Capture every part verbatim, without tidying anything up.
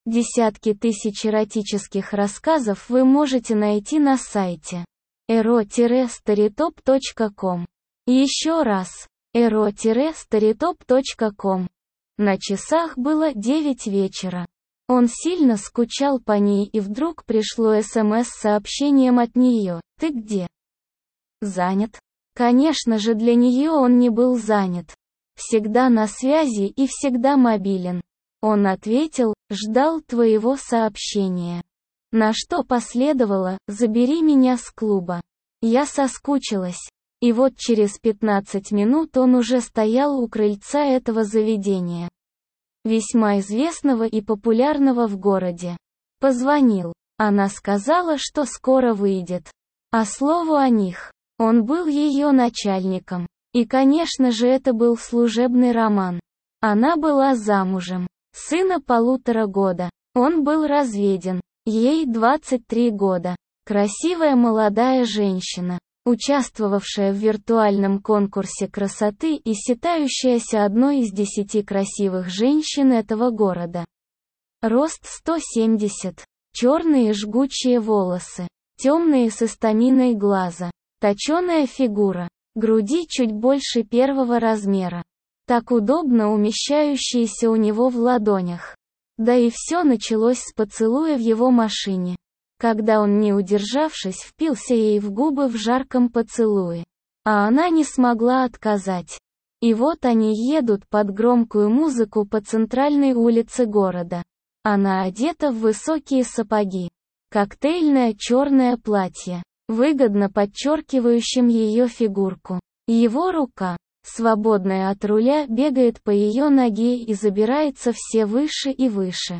Десятки тысяч эротических рассказов вы можете найти на сайте эро старитоп точка ком. Еще раз, эро старитоп точка ком. На часах было девять вечера. Он сильно скучал по ней, и вдруг пришло СМС с сообщением от нее: «Ты где?» «Занят». Конечно же, для нее он не был занят. Всегда на связи и всегда мобилен. Он ответил: «Ждал твоего сообщения». На что последовало: «Забери меня с клуба». Я соскучилась. И вот через пятнадцать минут он уже стоял у крыльца этого заведения, весьма известного и популярного в городе. Позвонил. Она сказала, что скоро выйдет. А слову о них, он был ее начальником. И, конечно же, это был служебный роман. Она была замужем. Сына полутора года. Он был разведен. Ей двадцать три года. Красивая молодая женщина, участвовавшая в виртуальном конкурсе красоты и считающаяся одной из десяти красивых женщин этого города. Рост сто семьдесят. Черные жгучие волосы. Темные с эстаминой глаза. Точеная фигура. Груди чуть больше первого размера. Так удобно умещающиеся у него в ладонях. Да и все началось с поцелуя в его машине, когда он, не удержавшись, впился ей в губы в жарком поцелуе. А она не смогла отказать. И вот они едут под громкую музыку по центральной улице города. Она одета в высокие сапоги. Коктейльное черное платье, выгодно подчеркивающим ее фигурку. Его рука, свободная от руля, бегает по ее ноге и забирается все выше и выше.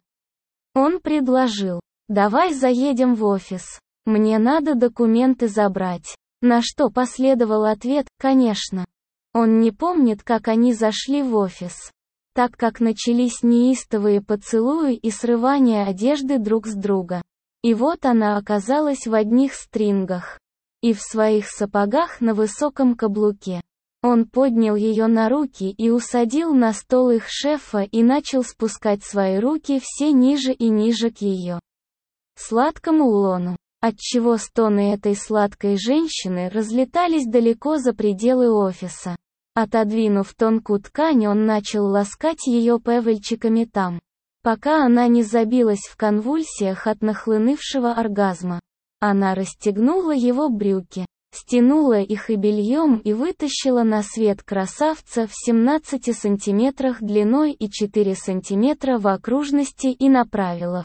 Он предложил: «Давай заедем в офис. Мне надо документы забрать». На что последовал ответ: «Конечно». Он не помнит, как они зашли в офис, так как начались неистовые поцелуи и срывание одежды друг с друга. И вот она оказалась в одних стрингах и в своих сапогах на высоком каблуке. Он поднял ее на руки и усадил на стол их шефа и начал спускать свои руки все ниже и ниже к ее сладкому лону, отчего стоны этой сладкой женщины разлетались далеко за пределы офиса. Отодвинув тонкую ткань, он начал ласкать ее пальчиками там, пока она не забилась в конвульсиях от нахлынувшего оргазма. Она расстегнула его брюки, стянула их и бельем и вытащила на свет красавца в семнадцати сантиметрах длиной и четыре сантиметра в окружности и направила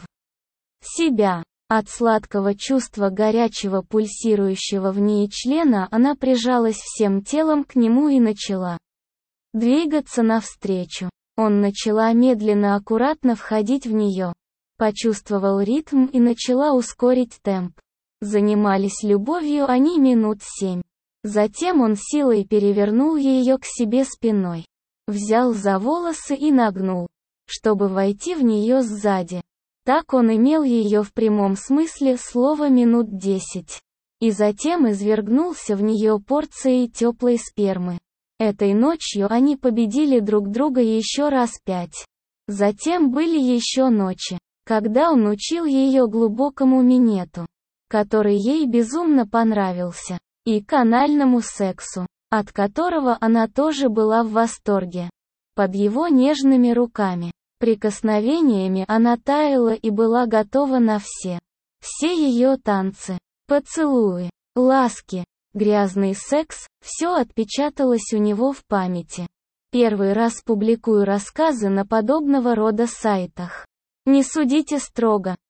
в себя. От сладкого чувства горячего пульсирующего в ней члена она прижалась всем телом к нему и начала двигаться навстречу. Он начала медленно, аккуратно входить в нее. Почувствовал ритм и начала ускорить темп. Занимались любовью они минут семь. Затем он силой перевернул ее к себе спиной. Взял за волосы и нагнул, чтобы войти в нее сзади. Так он имел ее в прямом смысле слова минут десять. И затем извергнулся в нее порцией теплой спермы. Этой ночью они победили друг друга еще раз пять. Затем были еще ночи, когда он учил ее глубокому минету, который ей безумно понравился, и канальному сексу, от которого она тоже была в восторге. Под его нежными руками, прикосновениями она таяла и была готова на все. Все ее танцы, поцелуи, ласки, грязный секс, все отпечаталось у него в памяти. Первый раз публикую рассказы на подобного рода сайтах. Не судите строго.